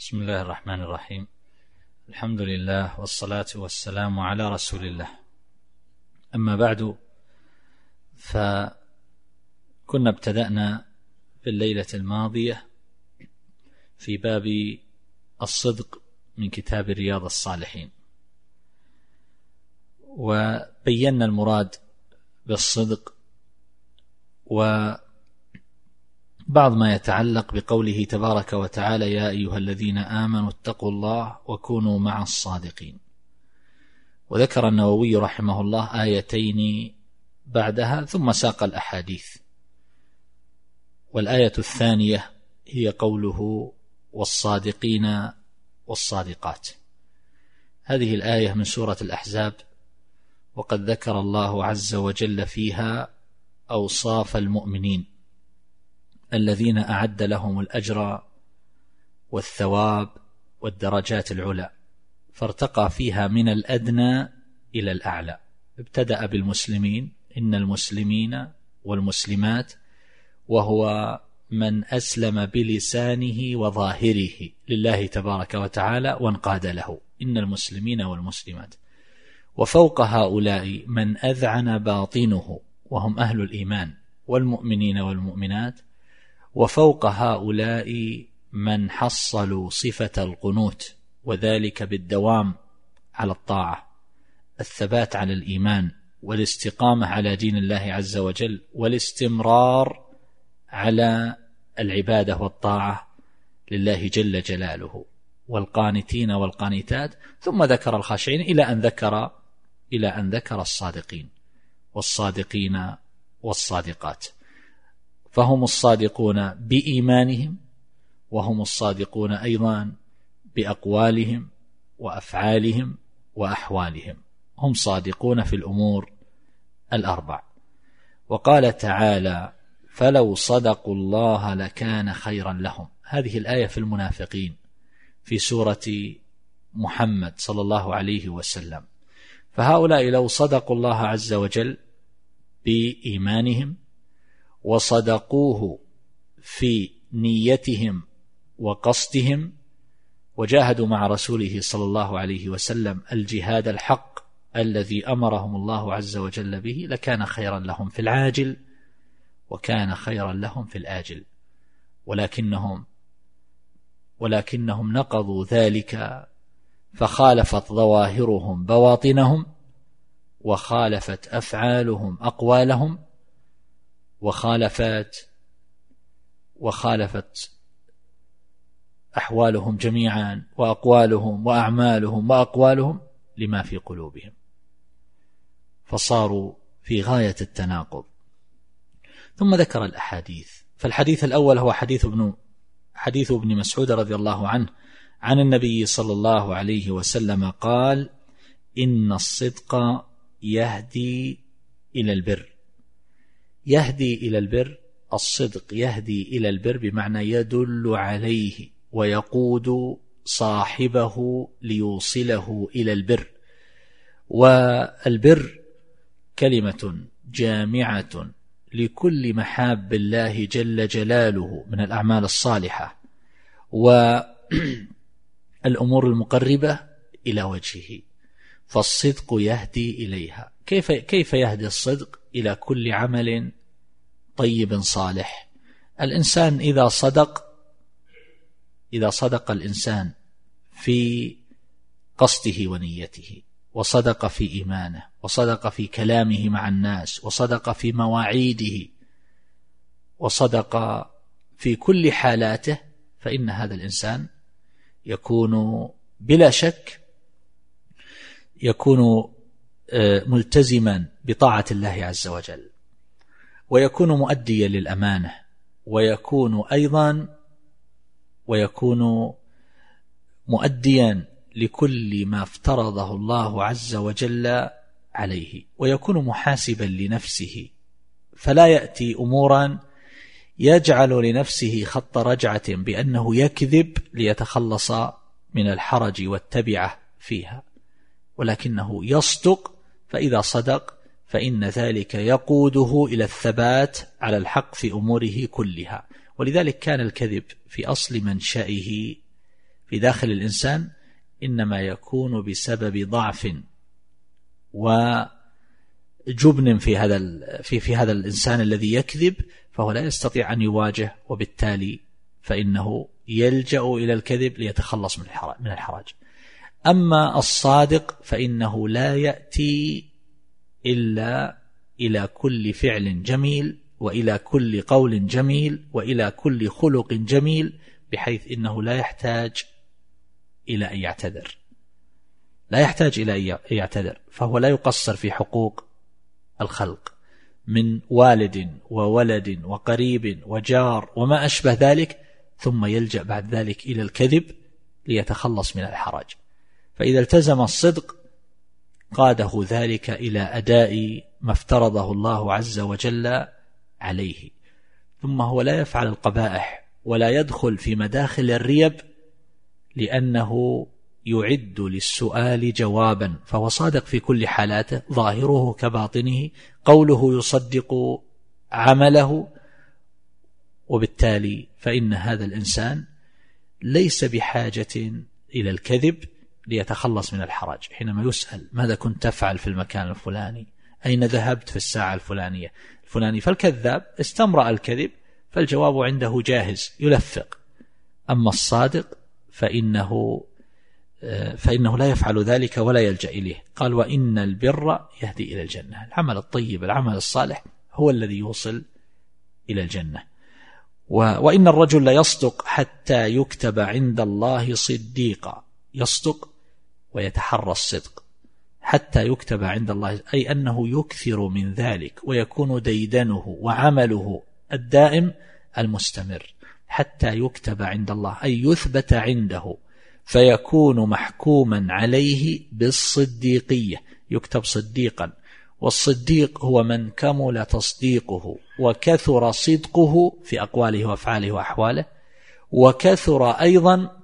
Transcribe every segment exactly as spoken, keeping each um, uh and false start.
بسم الله الرحمن الرحيم. الحمد لله والصلاة والسلام على رسول الله. أما بعد، فكنا ابتدأنا في الليلة الماضية في باب الصدق من كتاب رياض الصالحين، وبينا المراد بالصدق وبعض ما يتعلق بقوله تبارك وتعالى: يا أيها الذين آمنوا اتقوا الله وكونوا مع الصادقين. وذكر النووي رحمه الله آيتين بعدها ثم ساق الأحاديث. والآية الثانية هي قوله: والصادقين والصادقات. هذه الآية من سورة الأحزاب، وقد ذكر الله عز وجل فيها أوصاف المؤمنين الذين أعد لهم الأجر والثواب والدرجات العلى، فارتقى فيها من الأدنى إلى الأعلى. ابتدأ بالمسلمين: إن المسلمين والمسلمات، وهو من أسلم بلسانه وظاهره لله تبارك وتعالى وانقاد له، إن المسلمين والمسلمات. وفوق هؤلاء من أذعن باطنه، وهم أهل الإيمان والمؤمنين والمؤمنات. وفوق هؤلاء من حصلوا صفة القنوت، وذلك بالدوام على الطاعة، الثبات على الإيمان، والاستقامة على دين الله عز وجل، والاستمرار على العبادة والطاعة لله جل جلاله، والقانتين والقانتات. ثم ذكر الخاشعين إلى أن ذكر إلى أن ذكر الصادقين والصادقين والصادقات. فهم الصادقون بإيمانهم، وهم الصادقون أيضا بأقوالهم وأفعالهم وأحوالهم. هم صادقون في الأمور الأربع. وقال تعالى: فلو صدقوا الله لكان خيرا لهم. هذه الآية في المنافقين في سورة محمد صلى الله عليه وسلم. فهؤلاء لو صدقوا الله عز وجل بإيمانهم، وصدقوه في نيتهم وقصدهم، وجاهدوا مع رسوله صلى الله عليه وسلم الجهاد الحق الذي أمرهم الله عز وجل به، لكان خيرا لهم في العاجل وكان خيرا لهم في الآجل. ولكنهم ولكنهم نقضوا ذلك، فخالفت ظواهرهم بواطنهم، وخالفت أفعالهم أقوالهم، وخالفت وخالفت أحوالهم جميعا، وأقوالهم وأعمالهم وأقوالهم لما في قلوبهم، فصاروا في غاية التناقض. ثم ذكر الأحاديث. فالحديث الأول هو حديث ابن حديث ابن مسعود رضي الله عنه عن النبي صلى الله عليه وسلم قال: إن الصدق يهدي إلى البر. يهدي إلى البر، الصدق يهدي إلى البر بمعنى يدل عليه ويقود صاحبه ليوصله إلى البر. والبر كلمة جامعة لكل محاب الله جل جلاله من الأعمال الصالحة والأمور المقربة إلى وجهه، فالصدق يهدي إليها. كيف كيف يهدي الصدق إلى كل عمل طيب صالح؟ الإنسان إذا صدق إذا صدق الإنسان في قصده ونيته، وصدق في إيمانه، وصدق في كلامه مع الناس، وصدق في مواعيده، وصدق في كل حالاته، فإن هذا الإنسان يكون بلا شك يكون ملتزما بطاعة الله عز وجل، ويكون مؤديا للأمانة، ويكون أيضا ويكون مؤديا لكل ما افترضه الله عز وجل عليه، ويكون محاسبا لنفسه، فلا يأتي أمورا يجعل لنفسه خط رجعة بأنه يكذب ليتخلص من الحرج والتبعة فيها، ولكنه يصدق. فإذا صدق فإن ذلك يقوده إلى الثبات على الحق في أموره كلها. ولذلك كان الكذب في أصل منشأه في داخل الإنسان إنما يكون بسبب ضعف وجبن في هذا في في هذا الإنسان الذي يكذب، فهو لا يستطيع أن يواجه، وبالتالي فإنه يلجأ إلى الكذب ليتخلص من الحرج. أما الصادق فإنه لا يأتي إلا إلى كل فعل جميل وإلى كل قول جميل وإلى كل خلق جميل، بحيث إنه لا يحتاج إلى أن يعتذر، لا يحتاج إلى أن يعتذر، فهو لا يقصر في حقوق الخلق من والد وولد وقريب وجار وما أشبه ذلك، ثم يلجأ بعد ذلك إلى الكذب ليتخلص من الحرج. فإذا التزم الصدق قاده ذلك إلى أداء ما افترضه الله عز وجل عليه، ثم هو لا يفعل القبائح ولا يدخل في مداخل الريب، لأنه يعد للسؤال جوابا، فهو صادق في كل حالاته، ظاهره كباطنه، قوله يصدق عمله، وبالتالي فإن هذا الإنسان ليس بحاجة إلى الكذب ليتخلص من الحرج. حينما يسأل ماذا كنت تفعل في المكان الفلاني، أين ذهبت في الساعة الفلانية الفلاني، فالكذاب استمرأ الكذب، فالجواب عنده جاهز يلفق. أما الصادق فإنه فإنه لا يفعل ذلك ولا يلجأ إليه. قال وإن البر يهدي إلى الجنة، العمل الطيب العمل الصالح هو الذي يوصل إلى الجنة. وإن الرجل لا يصدق حتى يكتب عند الله صديقا، يصدق ويتحرى الصدق حتى يكتب عند الله، أي أنه يكثر من ذلك ويكون ديدنه وعمله الدائم المستمر حتى يكتب عند الله، أي يثبت عنده، فيكون محكوما عليه بالصديقية، يكتب صديقا. والصديق هو من كمل تصديقه وكثر صدقه في أقواله وأفعاله وأحواله، وكثر أيضا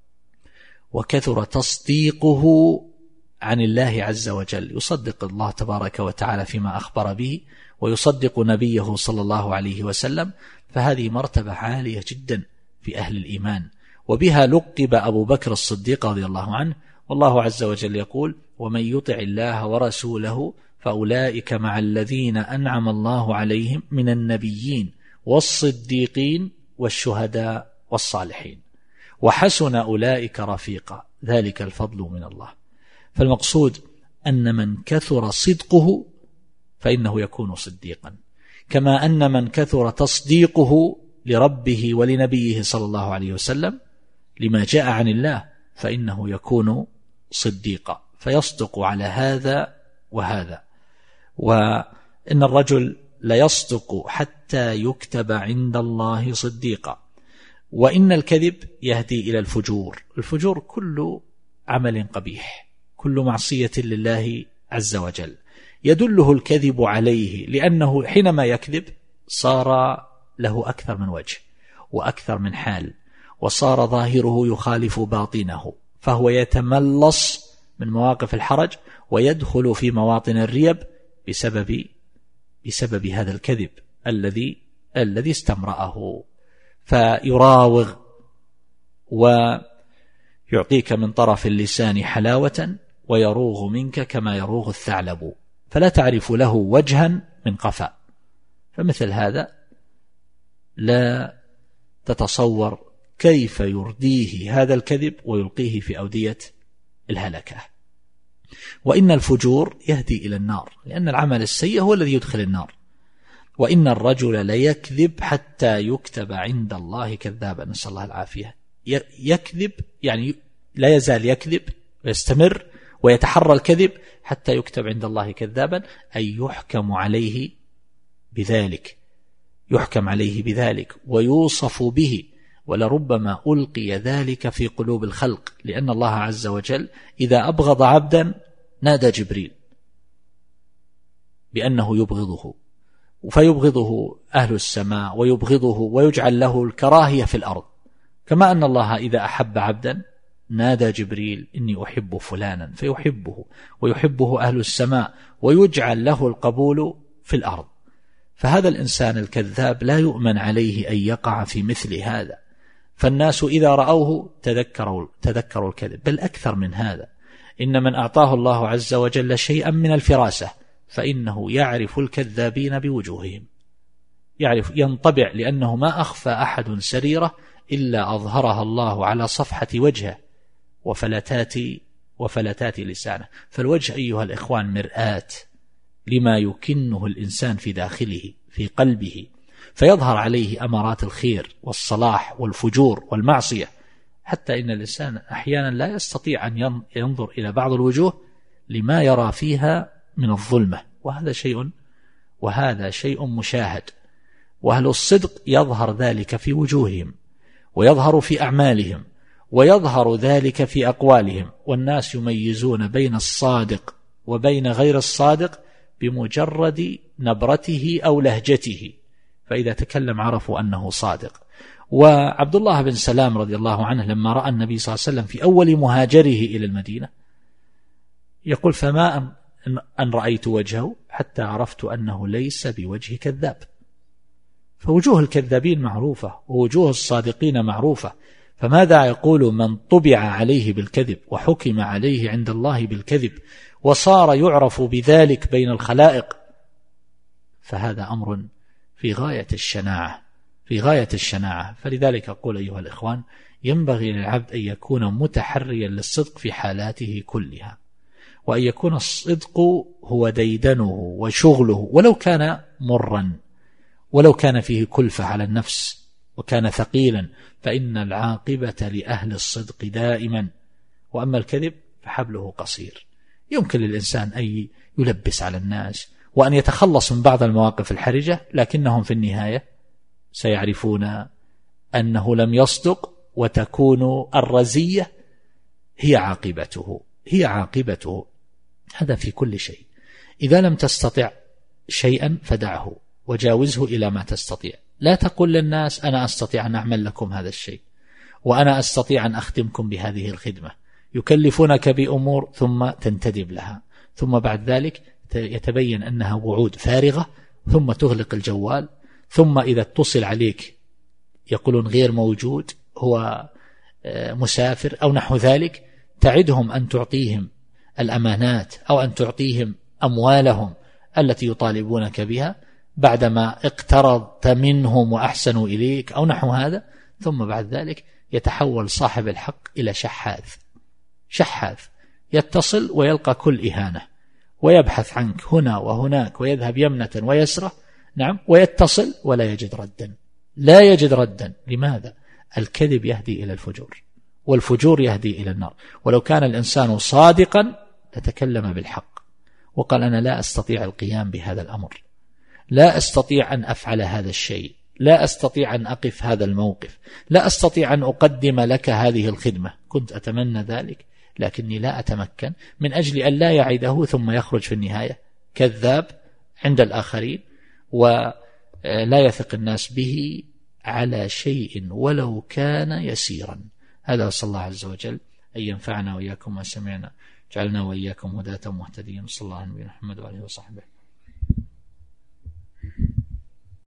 وكثر تصديقه عن الله عز وجل، يصدق الله تبارك وتعالى فيما أخبر به، ويصدق نبيه صلى الله عليه وسلم، فهذه مرتبة عالية جدا في أهل الإيمان، وبها لقب أبو بكر الصديق رضي الله عنه. والله عز وجل يقول ومن يطع الله ورسوله فأولئك مع الذين أنعم الله عليهم من النبيين والصديقين والشهداء والصالحين وحسن أولئك رفيقا ذلك الفضل من الله. فالمقصود أن من كثر صدقه فإنه يكون صديقا، كما أن من كثر تصديقه لربه ولنبيه صلى الله عليه وسلم لما جاء عن الله فإنه يكون صديقا، فيصدق على هذا وهذا. وإن الرجل لا يصدق حتى يكتب عند الله صديقا. وإن الكذب يهدي إلى الفجور، الفجور كل عمل قبيح، كل معصية لله عز وجل يدله الكذب عليه، لأنه حينما يكذب صار له أكثر من وجه وأكثر من حال، وصار ظاهره يخالف باطنه، فهو يتملص من مواقف الحرج ويدخل في مواطن الريب بسبب بسبب هذا الكذب الذي الذي استمرأه، فيراوغ ويعطيك من طرف اللسان حلاوة ويروغ منك كما يروغ الثعلب، فلا تعرف له وجها من قفا. فمثل هذا لا تتصور كيف يرديه هذا الكذب ويلقيه في أودية الهلكة. وإن الفجور يهدي إلى النار، لأن العمل السيء هو الذي يدخل النار. وإن الرجل ليكذب حتى يكتب عند الله كذابا، نسأل الله العافية. يكذب يعني لا يزال يكذب ويستمر ويتحرى الكذب حتى يكتب عند الله كذابا، أي يحكم عليه بذلك، يحكم عليه بذلك ويوصف به، ولربما ألقي ذلك في قلوب الخلق، لأن الله عز وجل إذا أبغض عبدا نادى جبريل بأنه يبغضه، فيبغضه أهل السماء ويبغضه ويجعل له الكراهية في الأرض، كما أن الله إذا أحب عبدا نادى جبريل إني أحب فلانا فيحبه ويحبه أهل السماء ويجعل له القبول في الأرض. فهذا الإنسان الكذاب لا يؤمن عليه أن يقع في مثل هذا، فالناس إذا رأوه تذكروا, تذكروا الكذب. بل أكثر من هذا، إن من أعطاه الله عز وجل شيئا من الفراسة فإنه يعرف الكذابين بوجوههم، يعرف ينطبع، لأنه ما أخفى أحد سريرة إلا أظهرها الله على صفحة وجهه وفلتات وفلتات لسانه. فالوجه أيها الإخوان مرآة لما يكنه الإنسان في داخله في قلبه، فيظهر عليه أمارات الخير والصلاح والفجور والمعصية، حتى إن الإنسان أحيانا لا يستطيع أن ينظر إلى بعض الوجوه لما يرى فيها من الظلمة، وهذا شيء وهذا شيء مشاهد. وأهل الصدق يظهر ذلك في وجوههم، ويظهر في أعمالهم، ويظهر ذلك في أقوالهم. والناس يميزون بين الصادق وبين غير الصادق بمجرد نبرته أو لهجته، فإذا تكلم عرفوا أنه صادق. وعبد الله بن سلام رضي الله عنه لما رأى النبي صلى الله عليه وسلم في أول مهاجره إلى المدينة يقول: فما أن رأيت وجهه حتى عرفت أنه ليس بوجه كذاب. فوجوه الكذابين معروفة ووجوه الصادقين معروفة، فماذا يقول من طبع عليه بالكذب وحكم عليه عند الله بالكذب وصار يعرف بذلك بين الخلائق؟ فهذا أمر في غاية الشناعة في غاية الشناعة. فلذلك أقول أيها الإخوان، ينبغي للعبد أن يكون متحريا للصدق في حالاته كلها، وأن يكون الصدق هو ديدنه وشغله، ولو كان مرا، ولو كان فيه كلفة على النفس وكان ثقيلا، فإن العاقبة لأهل الصدق دائما. وأما الكذب فحبله قصير، يمكن للإنسان أن يلبس على الناس وأن يتخلص من بعض المواقف الحرجة، لكنهم في النهاية سيعرفون أنه لم يصدق، وتكون الرزية هي عاقبته هي عاقبته هذا في كل شيء. إذا لم تستطع شيئا فدعه وجاوزه إلى ما تستطيع. لا تقل للناس أنا أستطيع أن أعمل لكم هذا الشيء، وأنا أستطيع أن أخدمكم بهذه الخدمة، يكلفونك بأمور ثم تنتدب لها، ثم بعد ذلك يتبين أنها وعود فارغة، ثم تغلق الجوال، ثم إذا اتصل عليك يقولون غير موجود، هو مسافر أو نحو ذلك، تعدهم أن تعطيهم الأمانات أو أن تعطيهم أموالهم التي يطالبونك بها بعدما اقترضت منهم وأحسنوا إليك أو نحو هذا، ثم بعد ذلك يتحول صاحب الحق إلى شحاذ شحاذ يتصل ويلقى كل إهانة، ويبحث عنك هنا وهناك، ويذهب يمنة ويسرة، نعم، ويتصل ولا يجد ردا لا يجد ردا. لماذا؟ الكذب يهدي إلى الفجور، والفجور يهدي إلى النار. ولو كان الإنسان صادقا لتكلم بالحق وقال أنا لا أستطيع القيام بهذا الأمر، لا أستطيع أن أفعل هذا الشيء، لا أستطيع أن أقف هذا الموقف، لا أستطيع أن أقدم لك هذه الخدمة، كنت أتمنى ذلك لكني لا أتمكن، من أجل أن لا يعده ثم يخرج في النهاية كذاب عند الآخرين، ولا يثق الناس به على شيء ولو كان يسيرا. هذا صلى الله عز وجل أن ينفعنا وإياكم ما سمعنا، جعلنا وإياكم هداة مهتدين. صلى الله عليه وسلم محمد وعليه وصحبه.